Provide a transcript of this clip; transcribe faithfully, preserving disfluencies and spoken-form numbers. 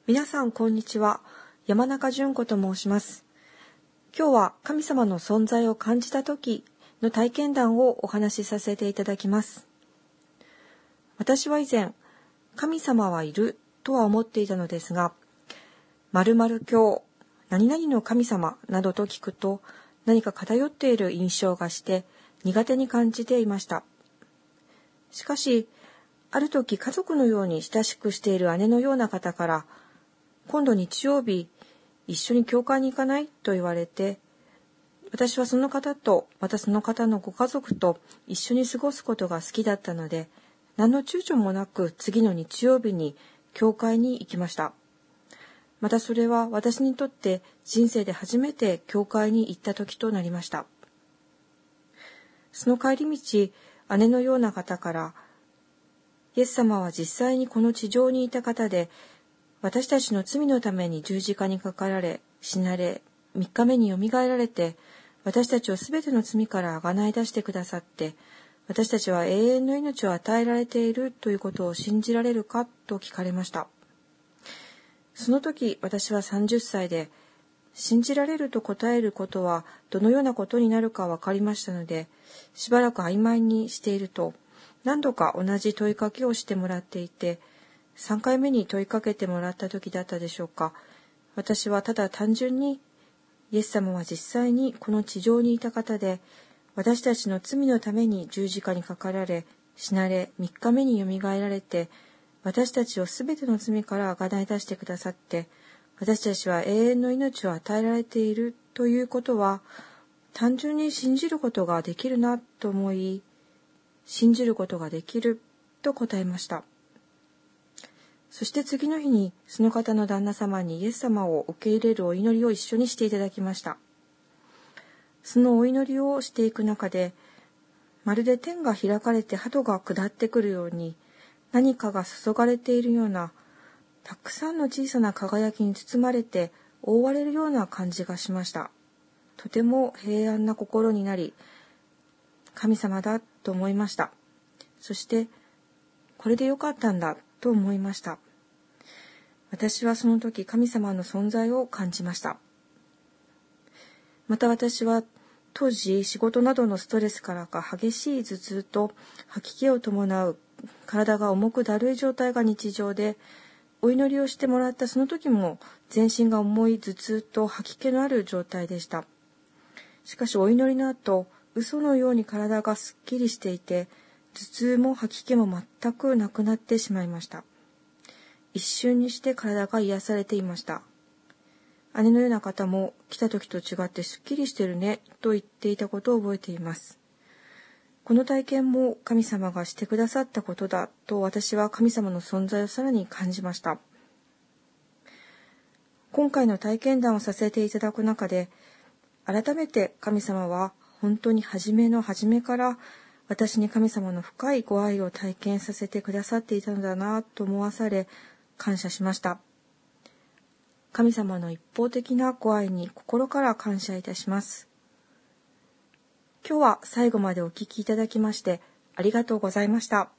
皆さんこんにちは。山中純子と申します。今日は神様の存在を感じた時の体験談をお話しさせていただきます。私は以前、神様はいるとは思っていたのですが、〇〇教、何々の神様などと聞くと何か偏っている印象がして苦手に感じていました。しかし、ある時家族のように親しくしている姉のような方から、今度日曜日一緒に教会に行かないと言われて、私はその方とまたその方のご家族と一緒に過ごすことが好きだったので、何の躊躇もなく次の日曜日に教会に行きました。またそれは私にとって人生で初めて教会に行った時となりました。その帰り道、姉のような方から、イエス様は実際にこの地上にいた方で、私たちの罪のために十字架にかかられ、死なれ、三日目によみがえられて、私たちをすべての罪からあがない出してくださって、私たちは永遠の命を与えられているということを信じられるかと聞かれました。その時、私はさんじゅっさいで、信じられると答えることはどのようなことになるか分かりましたので、しばらく曖昧にしていると、何度か同じ問いかけをしてもらっていて、さんかいめに問いかけてもらった時だったでしょうか。私はただ単純に、イエス様は実際にこの地上にいた方で、私たちの罪のために十字架にかかられ、死なれ、三日目によみがえられて、私たちをすべての罪からあがない出してくださって、私たちは永遠の命を与えられているということは、単純に信じることができるなと思い、信じることができると答えました。そして次の日にその方の旦那様にイエス様を受け入れるお祈りを一緒にしていただきました。そのお祈りをしていく中で、まるで天が開かれて鳩が下ってくるように、何かが注がれているような、たくさんの小さな輝きに包まれて覆われるような感じがしました。とても平安な心になり、神様だと思いました。そして、これでよかったんだと思いました。私はその時神様の存在を感じました。また私は当時仕事などのストレスからか激しい頭痛と吐き気を伴う体が重くだるい状態が日常で、お祈りをしてもらったその時も全身が重い頭痛と吐き気のある状態でした。しかしお祈りの後、嘘のように体がすっきりしていて、頭痛も吐き気も全くなくなってしまいました。一瞬にして体が癒されていました。姉のような方も来た時と違ってすっきりしてるねと言っていたことを覚えています。この体験も神様がしてくださったことだと私は神様の存在をさらに感じました。今回の体験談をさせていただく中で、改めて神様は本当に初めの初めから私に神様の深いご愛を体験させてくださっていたのだなと思わされ、感謝しました。神様の一方的なご愛に心から感謝いたします。今日は最後までお聞きいただきましてありがとうございました。